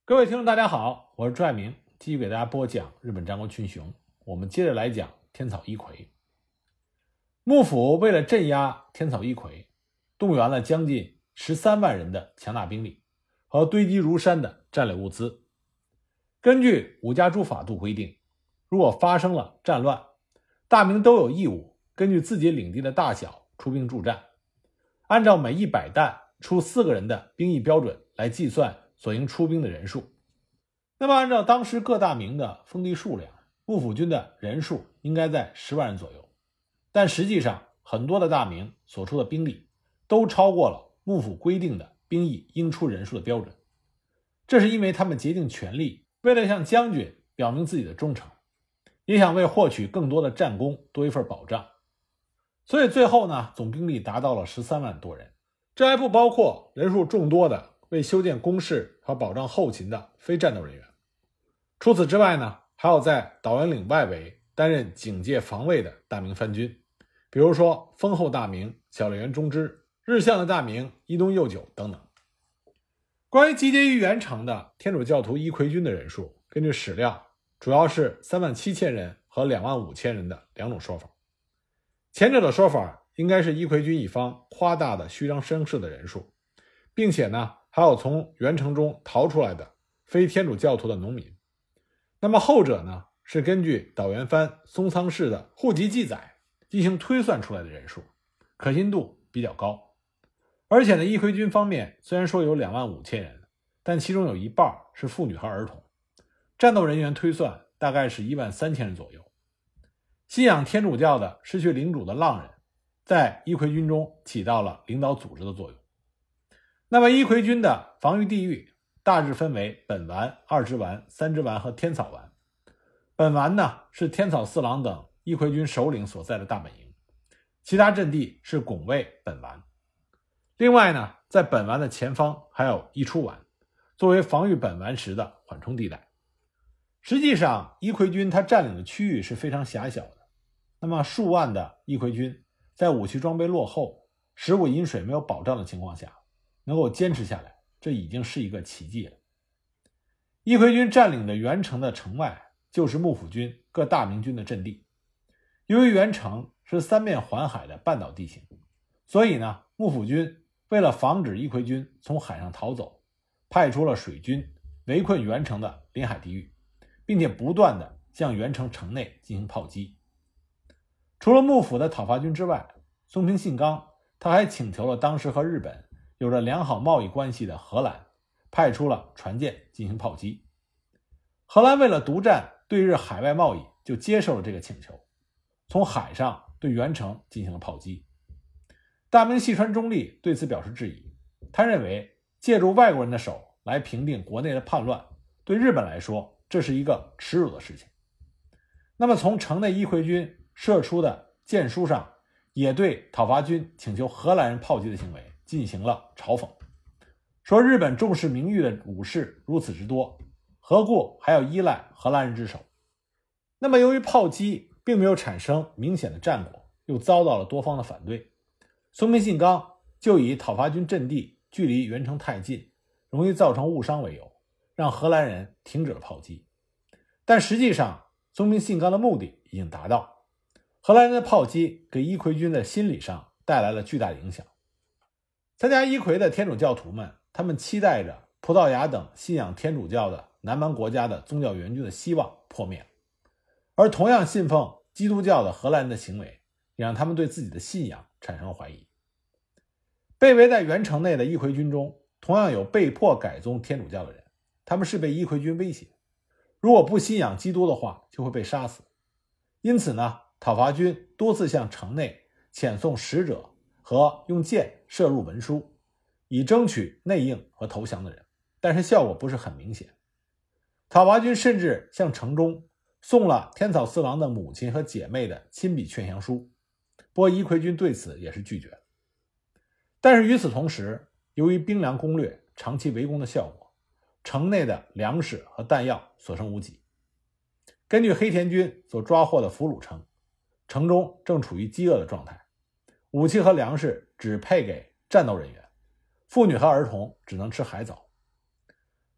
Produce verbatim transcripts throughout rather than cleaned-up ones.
各位听众大家好，我是朱爱明，继续给大家播讲日本战国群雄。我们接着来讲天草一揆。幕府为了镇压天草一揆，动员了将近十三万人的强大兵力和堆积如山的战略物资。根据五家诸法度规定，如果发生了战乱，大名都有义务根据自己领地的大小出兵助战，按照每一百担出四个人的兵役标准来计算所应出兵的人数。那么按照当时各大名的封地数量，幕府军的人数应该在十万人左右，但实际上很多的大名所出的兵力都超过了幕府规定的兵役应出人数的标准。这是因为他们竭尽全力，为了向将军表明自己的忠诚，也想为获取更多的战功多一份保障。所以最后呢，总兵力达到了十三万多人，这还不包括人数众多的为修建工事和保障后勤的非战斗人员。除此之外呢，还有在岛原岭外围担任警戒防卫的大名藩军，比如说丰后大名小笠原忠之、日向的大名伊东佑久等等。关于集结于原城的天主教徒一揆军的人数，根据史料主要是三万七千人和两万五千人的两种说法。前者的说法应该是一揆军一方夸大的虚张声势的人数，并且呢还有从原城中逃出来的非天主教徒的农民。那么后者呢是根据岛原藩松仓氏的户籍记载进行推算出来的人数，可信度比较高。而且呢，一揆军方面虽然说有两万五千人，但其中有一半是妇女和儿童，战斗人员推算大概是一万三千人左右。信仰天主教的失去领主的浪人在一揆军中起到了领导组织的作用。那么一揆军的防御地域大致分为本丸、二之丸、三之丸和天草丸。本丸呢是天草四郎等一揆军首领所在的大本营，其他阵地是拱卫本丸。另外呢，在本丸的前方还有一出丸，作为防御本丸时的缓冲地带。实际上一揆军他占领的区域是非常狭小的，那么数万的一揆军在武器装备落后、食物饮水没有保障的情况下能够坚持下来，这已经是一个奇迹了。一揆军占领的原城的城外就是幕府军各大名军的阵地。由于原城是三面环海的半岛地形，所以呢，幕府军为了防止一揆军从海上逃走，派出了水军围困原城的临海地域，并且不断地向原城城内进行炮击。除了幕府的讨伐军之外，松平信纲他还请求了当时和日本有着良好贸易关系的荷兰，派出了船舰进行炮击。荷兰为了独占对日海外贸易，就接受了这个请求，从海上对原城进行了炮击。大名细川忠利对此表示质疑，他认为借助外国人的手来平定国内的叛乱，对日本来说这是一个耻辱的事情。那么从城内一揆军射出的箭书上，也对讨伐军请求荷兰人炮击的行为进行了嘲讽，说日本重视名誉的武士如此之多，何故还要依赖荷兰人之手？那么由于炮击并没有产生明显的战果，又遭到了多方的反对，松平信纲就以讨伐军阵地距离原城太近，容易造成误伤为由，让荷兰人停止了炮击。但实际上松平信纲的目的已经达到，荷兰人的炮击给一揆军的心理上带来了巨大的影响。参加一揆的天主教徒们，他们期待着葡萄牙等信仰天主教的南蛮国家的宗教援军的希望破灭了，而同样信奉基督教的荷兰人的行为也让他们对自己的信仰产生了怀疑。被围在原城内的一揆军中同样有被迫改宗天主教的人，他们是被一揆军威胁，如果不信仰基督的话就会被杀死。因此呢，讨伐军多次向城内遣送使者和用箭射入文书，以争取内应和投降的人，但是效果不是很明显。讨伐军甚至向城中送了天草四郎的母亲和姐妹的亲笔劝降书，不过一揆军对此也是拒绝了。但是与此同时，由于兵粮攻略长期围攻的效果，城内的粮食和弹药所剩无几。根据黑田军所抓获的俘虏称，城中正处于饥饿的状态，武器和粮食只配给战斗人员，妇女和儿童只能吃海藻。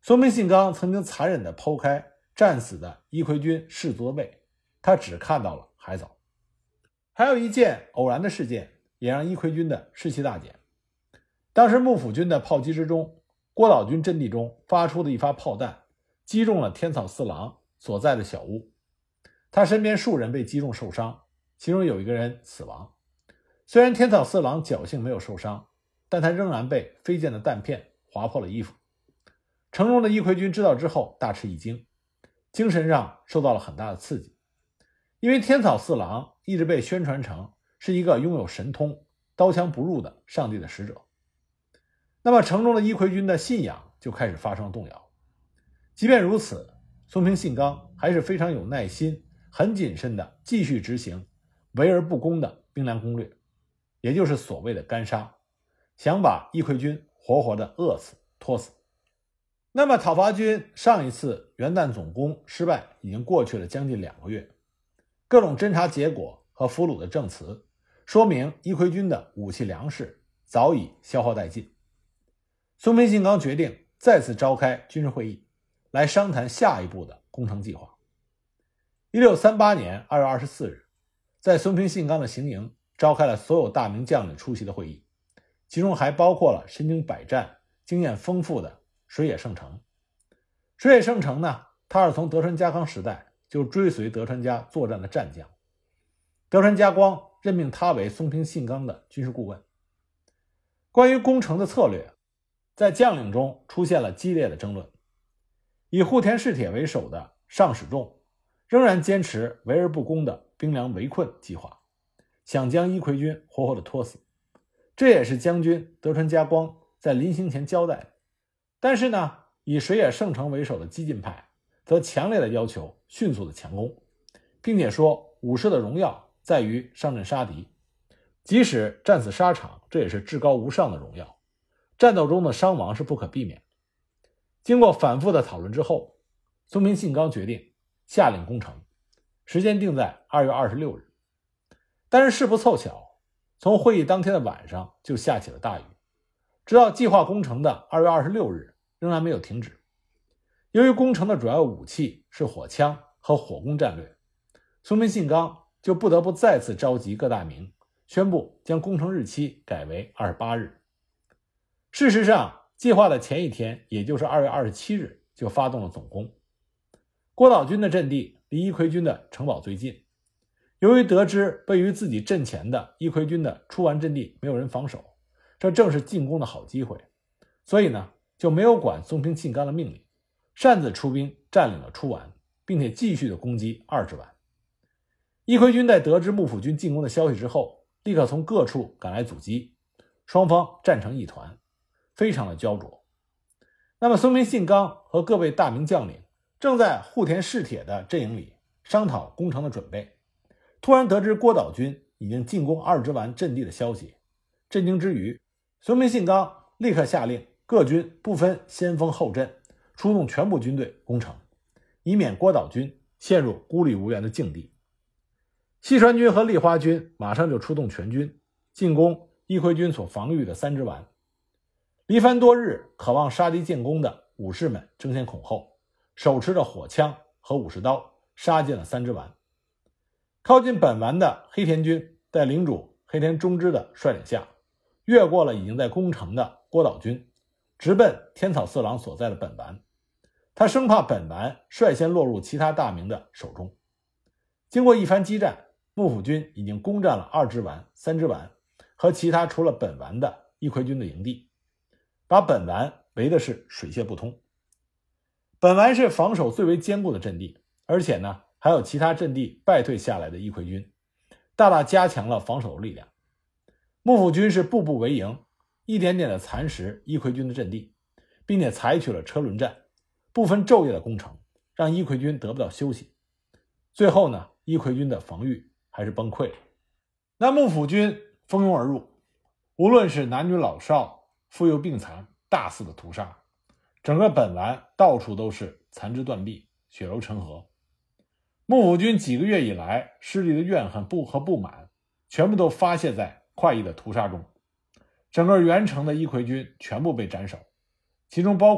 松平信纲曾经残忍地剖开战死的伊奎军士卒的胃，他只看到了海藻。还有一件偶然的事件也让伊奎军的士气大减。当时幕府军的炮击之中，郭岛军阵地中发出的一发炮弹击中了天草四郎所在的小屋，他身边数人被击中受伤，其中有一个人死亡。虽然天草四郎侥幸没有受伤，但他仍然被飞溅的弹片划破了衣服。城中的伊奎军知道之后大吃一惊，精神上受到了很大的刺激。因为天草四郎一直被宣传成是一个拥有神通、刀枪不入的上帝的使者，那么城中的伊奎军的信仰就开始发生动摇。即便如此，松平信纲还是非常有耐心、很谨慎地继续执行围而不攻的兵粮攻略，也就是所谓的干杀，想把伊奎军活活地饿死、拖死。那么讨伐军上一次元旦总攻失败已经过去了将近两个月，各种侦查结果和俘虏的证词说明伊奎军的武器粮食早已消耗殆尽。松平信纲决定再次召开军事会议，来商谈下一步的攻城计划。一六三八年二月二十四日，在松平信纲的行营召开了所有大名将领出席的会议，其中还包括了身经百战、经验丰富的水野胜成。水野胜成呢，他是从德川家康时代就追随德川家作战的战将，德川家光任命他为松平信纲的军事顾问。关于攻城的策略，在将领中出现了激烈的争论。以户田氏铁为首的上使众仍然坚持围而不攻的兵粮围困计划，想将伊奎军活活的拖死。这也是将军德川家光在临行前交代的。但是呢，以水野胜成为首的激进派则强烈的要求迅速的强攻，并且说武士的荣耀在于上阵杀敌，即使战死沙场，这也是至高无上的荣耀，战斗中的伤亡是不可避免。经过反复的讨论之后，松平信纲决定下令攻城，时间定在二月二十六日。但是事不凑巧，从会议当天的晚上就下起了大雨，直到计划攻城的二月二十六日仍然没有停止。由于攻城的主要武器是火枪和火攻战略，松平信纲就不得不再次召集各大名，宣布将攻城日期改为二十八日。事实上，计划的前一天，也就是二月二十七日就发动了总攻。郭岛军的阵地离伊奎军的城堡最近，由于得知位于自己阵前的伊奎军的出丸阵地没有人防守，这正是进攻的好机会，所以呢就没有管松平信纲的命令，擅自出兵占领了出丸，并且继续的攻击二之丸。伊奎军在得知幕府军进攻的消息之后，立刻从各处赶来阻击，双方战成一团，非常的焦灼。那么松平信纲和各位大名将领正在户田氏铁的阵营里商讨攻城的准备，突然得知郭岛军已经进攻二之丸阵地的消息，震惊之余，松平信纲立刻下令各军不分先锋后阵，出动全部军队攻城，以免郭岛军陷入孤立无援的境地。细川军和立花军马上就出动全军进攻伊奎军所防御的三之丸。离番多日渴望杀敌建功的武士们争先恐后，手持着火枪和武士刀杀进了三之丸。靠近本丸的黑田军在领主黑田忠之的率领下，越过了已经在攻城的郭岛军，直奔天草四郎所在的本丸。他生怕本丸率先落入其他大名的手中。经过一番激战，幕府军已经攻占了二之丸、三之丸和其他除了本丸的伊奎军的营地，把本丸围的是水泄不通。本丸是防守最为坚固的阵地，而且呢还有其他阵地败退下来的伊奎军，大大加强了防守的力量。幕府军是步步为营，一点点的蚕食伊奎军的阵地，并且采取了车轮战，不分昼夜的攻城，让伊奎军得不到休息。最后呢，伊奎军的防御还是崩溃了。那幕府军蜂拥而入，无论是男女老少、妇幼病残，大肆的屠杀，整个本丸到处都是残肢断臂、血流成河。幕府军几个月以来失利的怨恨不和不满，全部都发泄在快意的屠杀中。整个原城的伊奎军全部被斩首，其中包括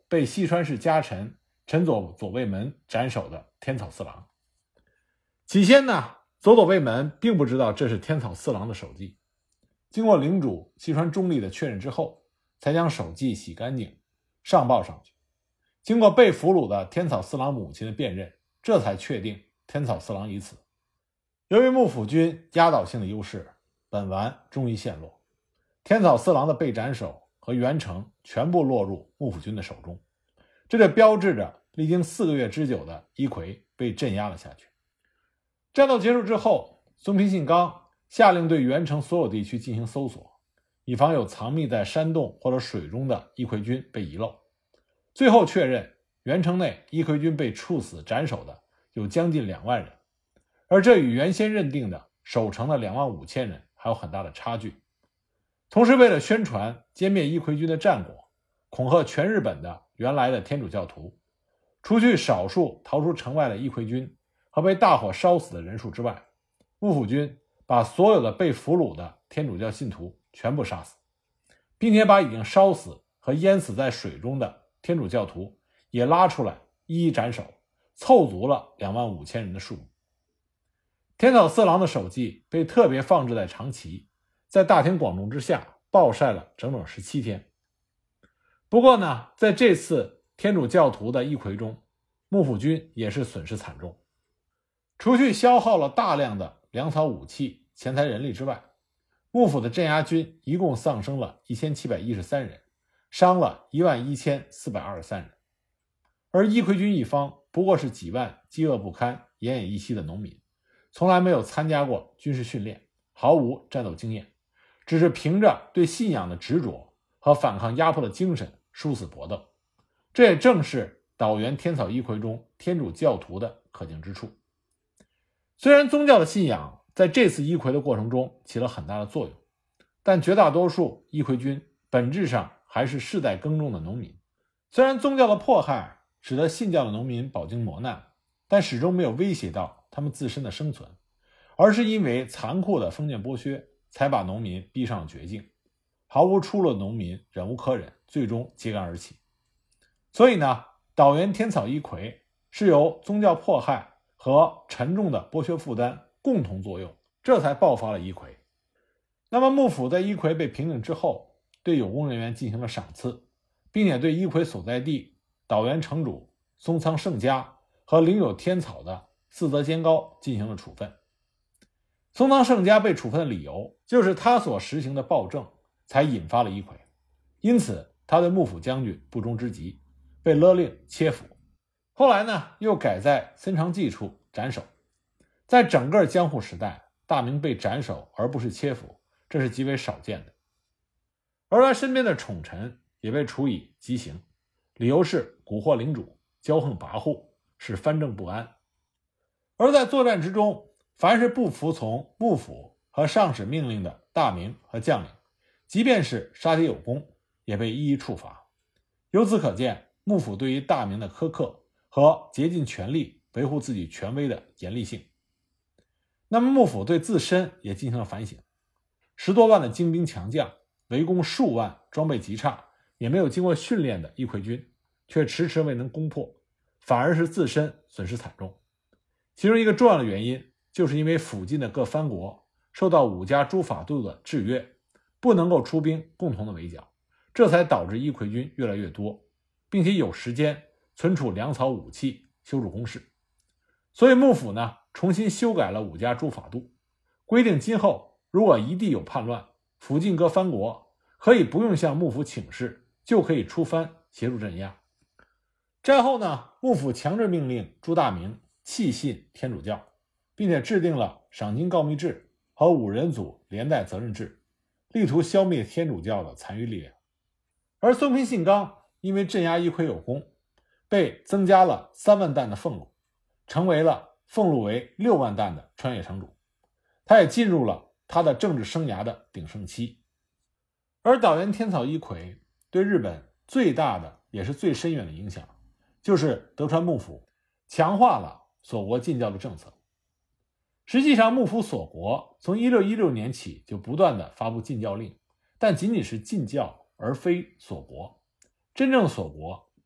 被西川氏家臣陈左左卫门斩首的天草四郎。起先呢，佐佐卫门并不知道这是天草四郎的手迹，经过领主西川忠利的确认之后，才将手迹洗干净上报上去。经过被俘虏的天草四郎母亲的辨认，这才确定天草四郎已死。由于幕府军压倒性的优势，本丸终于陷落，天草四郎的被斩首和元城全部落入幕府军的手中，这就标志着历经四个月之久的伊葵被镇压了下去。战斗结束之后，松平信纲下令对元城所有地区进行搜索，以防有藏匿在山洞或者水中的伊葵军被遗漏。最后确认元城内伊葵军被处死斩首的有将近两万人，而这与原先认定的守城的两万五千人还有很大的差距。同时为了宣传歼灭伊葵军的战果，恐吓全日本的原来的天主教徒，除去少数逃出城外的伊葵军和被大火烧死的人数之外，幕府军把所有的被俘虏的天主教信徒全部杀死，并且把已经烧死和淹死在水中的天主教徒也拉出来一一斩首，凑足了两万五千人的数目。天草四郎的手迹被特别放置在长崎，在大庭广众之下暴晒了整整十七天。不过呢，在这次天主教徒的伊葵中，幕府军也是损失惨重。除去消耗了大量的粮草武器、钱财人力之外，幕府的镇压军一共丧生了一千七百一十三人，伤了一万一千四百二十三人。而伊葵军一方不过是几万饥饿不堪、奄奄一息的农民，从来没有参加过军事训练，毫无战斗经验，只是凭着对信仰的执着和反抗压迫的精神殊死搏斗。这也正是岛原天草伊葵中天主教徒的可敬之处。虽然宗教的信仰在这次伊葵的过程中起了很大的作用，但绝大多数伊葵军本质上还是世代耕种的农民。虽然宗教的迫害使得信教的农民饱经磨难，但始终没有威胁到他们自身的生存，而是因为残酷的封建剥削才把农民逼上了绝境。毫无出路的农民忍无可忍，最终揭竿而起。所以呢，岛原天草伊葵是由宗教迫害和沉重的剥削负担共同作用，这才爆发了伊葵。那么幕府在伊葵被平定之后，对有功人员进行了赏赐，并且对伊葵所在地岛原城主松仓胜家和领有天草的四泽兼高进行了处分。松仓胜家被处分的理由就是他所实行的暴政才引发了伊葵，因此他对幕府将军不忠之极，被勒令切腹。后来呢，又改在森长纪处斩首。在整个江户时代，大名被斩首而不是切腹，这是极为少见的。而他身边的宠臣也被处以极刑，理由是蛊惑领主，骄横跋扈，使藩政不安。而在作战之中，凡是不服从幕府和上使命令的大名和将领，即便是杀敌有功，也被一一处罚。由此可见，幕府对于大名的苛刻和竭尽全力维护自己权威的严厉性。那么幕府对自身也进行了反省，十多万的精兵强将围攻数万装备极差也没有经过训练的伊葵军，却迟迟未能攻破，反而是自身损失惨重。其中一个重要的原因，就是因为附近的各藩国受到五家诸法度的制约，不能够出兵共同的围剿，这才导致伊葵军越来越多，并且有时间存储粮草武器，修筑工事。所以幕府呢，重新修改了五家诸法度，规定今后如果一地有叛乱，附近各藩国可以不用向幕府请示，就可以出藩协助镇压。战后呢，幕府强制命令朱大明弃信天主教，并且制定了赏金告密制和五人组连带责任制，力图消灭天主教的残余力量。而松平信纲因为镇压伊葵有功，被增加了三万担的俸禄，成为了俸禄为六万担的川越城主。他也进入了他的政治生涯的鼎盛期。而岛原天草伊葵对日本最大的也是最深远的影响，就是德川幕府强化了锁国禁教的政策。实际上幕府锁国从一六一六年起就不断的发布禁教令，但仅仅是禁教而非锁国。真正锁国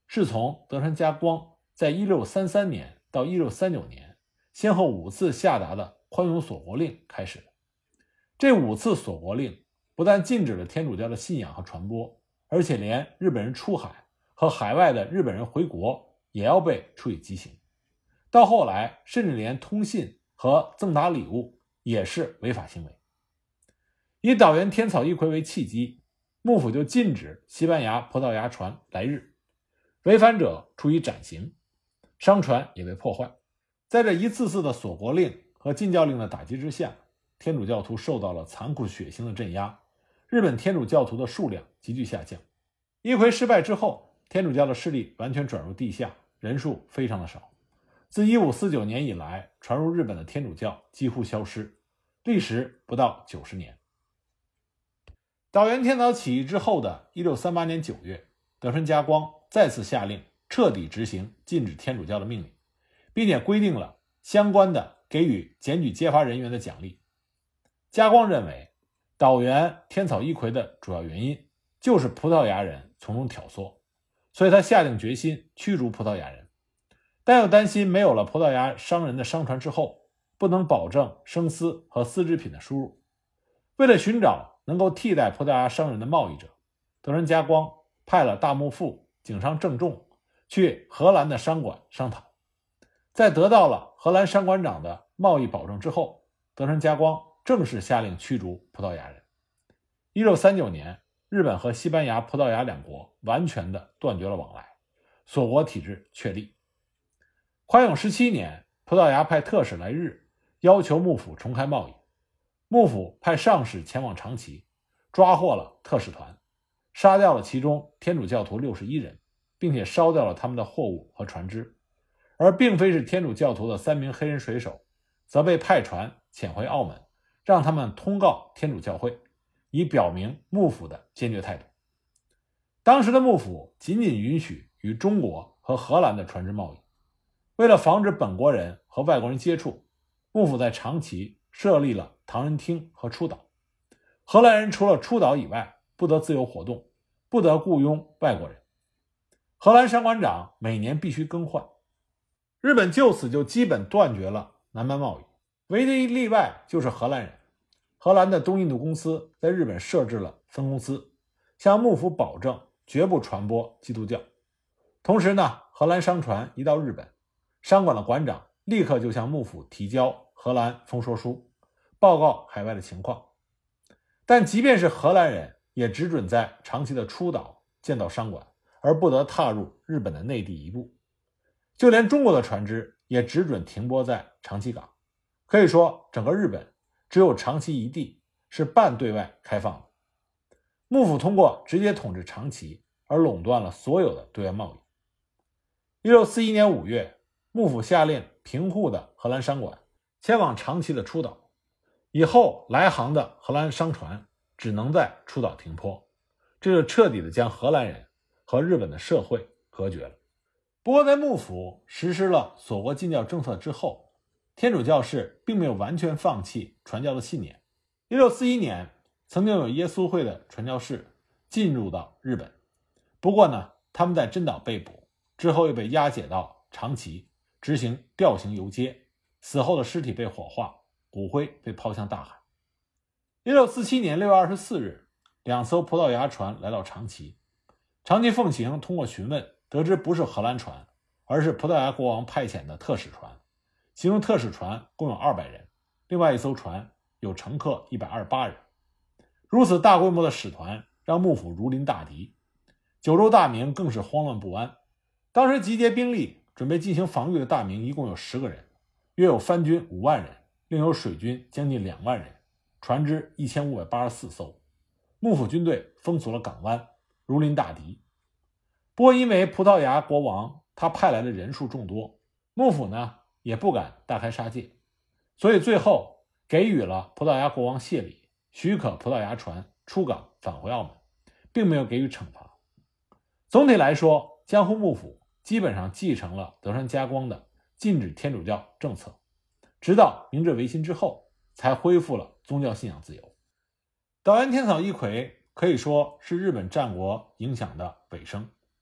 是从德川家光在一六三三年到一六三九年先后五次下达的宽容锁国令开始的。这五次锁国令不但禁止了天主教的信仰和传播，而且连日本人出海和海外的日本人回国也要被处以极刑。到后来，甚至连通信和赠答礼物也是违法行为。以岛原天草一揆为契机，幕府就禁止西班牙、葡萄牙船来日，违反者处以斩刑，商船也被破坏。在这一次次的锁国令和禁教令的打击之下，天主教徒受到了残酷血腥的镇压，日本天主教徒的数量急剧下降。一揆失败之后，天主教的势力完全转入地下，人数非常的少。自一五四九年以来，传入日本的天主教几乎消失，历时不到九十年。岛原天草起义之后的一六三八年九月，德川家光再次下令彻底执行禁止天主教的命令，并且规定了相关的给予检举揭发人员的奖励。家光认为，岛原天草一揆的主要原因就是葡萄牙人从中挑唆，所以他下定决心驱逐葡萄牙人，但又担心没有了葡萄牙商人的商船之后，不能保证生丝和丝织品的输入。为了寻找能够替代葡萄牙商人的贸易者，德川家光派了大幕府井上正重去荷兰的商馆商讨。在得到了荷兰商馆长的贸易保证之后，德川家光正式下令驱逐葡萄牙人。一六三九年，日本和西班牙、葡萄牙两国完全的断绝了往来，锁国体制确立。宽永十七年，葡萄牙派特使来日，要求幕府重开贸易。幕府派上使前往长崎，抓获了特使团，杀掉了其中天主教徒六十一人，并且烧掉了他们的货物和船只。而并非是天主教徒的三名黑人水手，则被派船遣回澳门，让他们通告天主教会，以表明幕府的坚决态度。当时的幕府仅仅允许与中国和荷兰的船只贸易。为了防止本国人和外国人接触，幕府在长崎设立了唐人厅和出岛。荷兰人除了出岛以外，不得自由活动，不得雇佣外国人。荷兰商馆长每年必须更换。日本就此就基本断绝了南蛮贸易，唯一例外就是荷兰人。荷兰的东印度公司在日本设置了分公司，向幕府保证绝不传播基督教。同时呢，荷兰商船一到日本，商馆的馆长立刻就向幕府提交荷兰封说书，报告海外的情况。但即便是荷兰人，也只准在长崎的出岛建造商馆，而不得踏入日本的内地一步。就连中国的船只也只准停泊在长崎港。可以说，整个日本只有长崎一地是半对外开放的。幕府通过直接统治长崎而垄断了所有的对外贸易。一六四一年五月，幕府下令平户的荷兰商馆前往长崎的出岛，以后来航的荷兰商船只能在出岛停泊，这就彻底的将荷兰人和日本的社会隔绝了。不过在幕府实施了锁国禁教政策之后，天主教士并没有完全放弃传教的信念。一六四一年，曾经有耶稣会的传教士进入到日本，不过呢，他们在真岛被捕，之后又被押解到长崎执行吊刑游街，死后的尸体被火化，骨灰被抛向大海。一六四七年六月二十四日，两艘葡萄牙船来到长崎，长崎奉行通过询问得知不是荷兰船，而是葡萄牙国王派遣的特使船，其中特使船共有二百人，另外一艘船有乘客一百二十八人。如此大规模的使团让幕府如临大敌，九州大名更是慌乱不安。当时集结兵力准备进行防御的大名一共有十个人，约有番军五万人，另有水军将近两万人，船只一千五百八十四艘。幕府军队封锁了港湾，如临大敌。不过因为葡萄牙国王他派来的人数众多，幕府呢也不敢大开杀戒，所以最后给予了葡萄牙国王谢礼，许可葡萄牙船出港返回澳门，并没有给予惩罚。总体来说，江户幕府基本上继承了德川家光的禁止天主教政策，直到明治维新之后才恢复了宗教信仰自由。岛原天草一揆可以说是日本战国影响的尾声。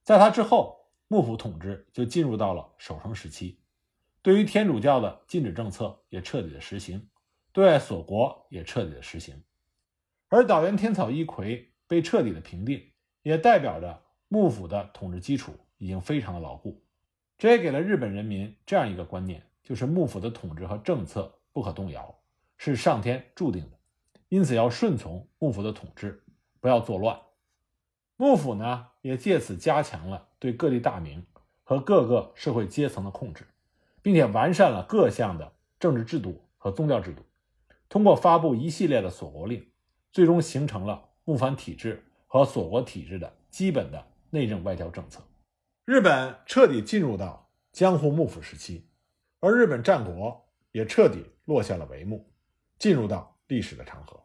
在他之后，幕府统治就进入到了守成时期，对于天主教的禁止政策也彻底的实行，对外锁国也彻底的实行。而岛原天草一揆被彻底的平定，也代表着幕府的统治基础已经非常的牢固。这也给了日本人民这样一个观念，就是幕府的统治和政策不可动摇，是上天注定的，因此要顺从幕府的统治，不要作乱。幕府呢，也借此加强了对各地大名和各个社会阶层的控制，并且完善了各项的政治制度和宗教制度，通过发布一系列的锁国令，最终形成了幕藩体制和锁国体制的基本的内政外交政策。日本彻底进入到江户幕府时期，而日本战国也彻底落下了帷幕，进入到历史的长河。